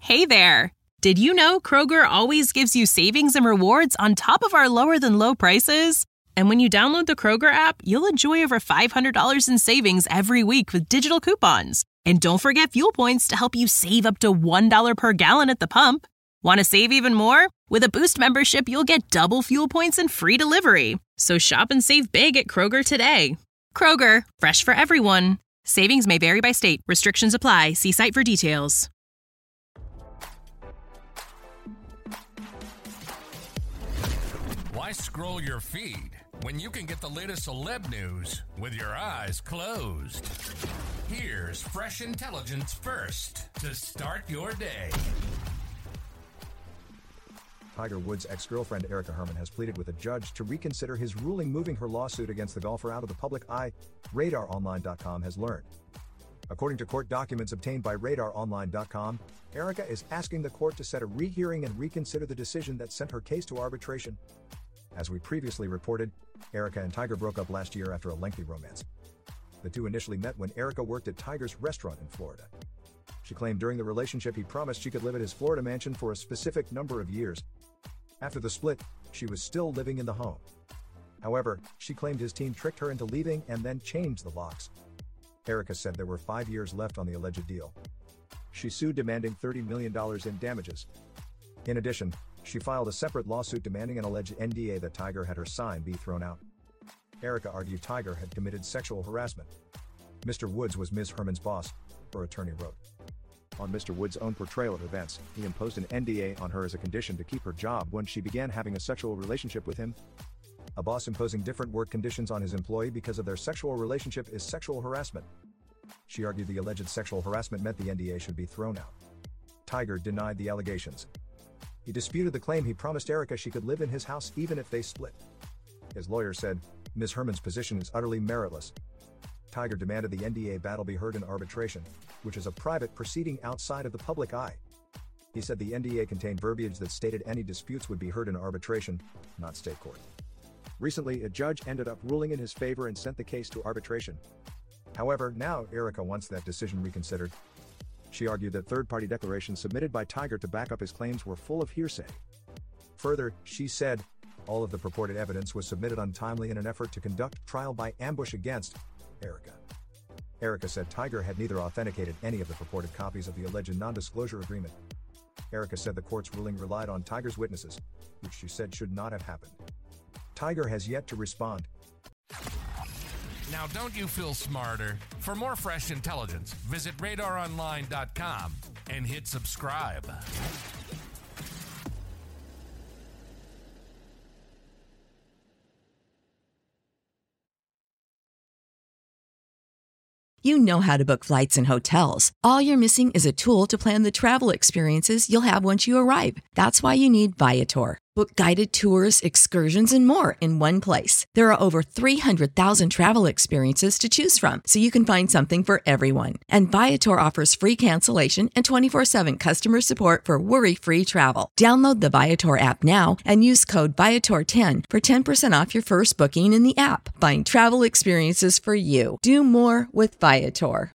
Hey there! Did you know Kroger always gives you savings and rewards on top of our lower-than-low prices? And when you download the Kroger app, you'll enjoy over $500 in savings every week with digital coupons. And don't forget fuel points to help you save up to $1 per gallon at the pump. Want to save even more? With a Boost membership, you'll get double fuel points and free delivery. So shop and save big at Kroger today. Kroger, fresh for everyone. Savings may vary by state. Restrictions apply. See site for details. Why scroll your feed when you can get the latest celeb news with your eyes closed? Here's fresh intelligence first to start your day. Tiger Woods' ex-girlfriend Erica Herman has pleaded with a judge to reconsider his ruling, moving her lawsuit against the golfer out of the public eye, RadarOnline.com has learned. According to court documents obtained by RadarOnline.com, Erica is asking the court to set a rehearing and reconsider the decision that sent her case to arbitration. As we previously reported, Erica and Tiger broke up last year after a lengthy romance. The two initially met when Erica worked at Tiger's restaurant in Florida. She claimed during the relationship he promised she could live at his Florida mansion for a specific number of years. After the split, she was still living in the home. However, she claimed his team tricked her into leaving and then changed the locks. Erica said there were 5 years left on the alleged deal. She sued, demanding $30 million in damages. In addition, she filed a separate lawsuit demanding an alleged NDA that Tiger had her sign be thrown out. Erica argued Tiger had committed sexual harassment. Mr. Woods was Ms. Herman's boss, her attorney wrote. On Mr. Woods' own portrayal of events, he imposed an NDA on her as a condition to keep her job when she began having a sexual relationship with him. A boss imposing different work conditions on his employee because of their sexual relationship is sexual harassment. She argued the alleged sexual harassment meant the NDA should be thrown out. Tiger denied the allegations. He disputed the claim he promised Erica she could live in his house even if they split. His lawyer said, Ms. Herman's position is utterly meritless. Tiger demanded the NDA battle be heard in arbitration, which is a private proceeding outside of the public eye. He said the NDA contained verbiage that stated any disputes would be heard in arbitration, not state court. Recently, a judge ended up ruling in his favor and sent the case to arbitration. However, now Erica wants that decision reconsidered. She argued that third-party declarations submitted by Tiger to back up his claims were full of hearsay. Further, she said, all of the purported evidence was submitted untimely in an effort to conduct trial by ambush against Erica. Erica said Tiger had neither authenticated any of the purported copies of the alleged non-disclosure agreement. Erica said the court's ruling relied on Tiger's witnesses, which she said should not have happened. Tiger has yet to respond. Now, don't you feel smarter? For more fresh intelligence, visit RadarOnline.com and hit subscribe. You know how to book flights and hotels. All you're missing is a tool to plan the travel experiences you'll have once you arrive. That's why you need Viator. Book guided tours, excursions, and more in one place. There are over 300,000 travel experiences to choose from, so you can find something for everyone. And Viator offers free cancellation and 24/7 customer support for worry-free travel. Download the Viator app now and use code Viator10 for 10% off your first booking in the app. Find travel experiences for you. Do more with Viator.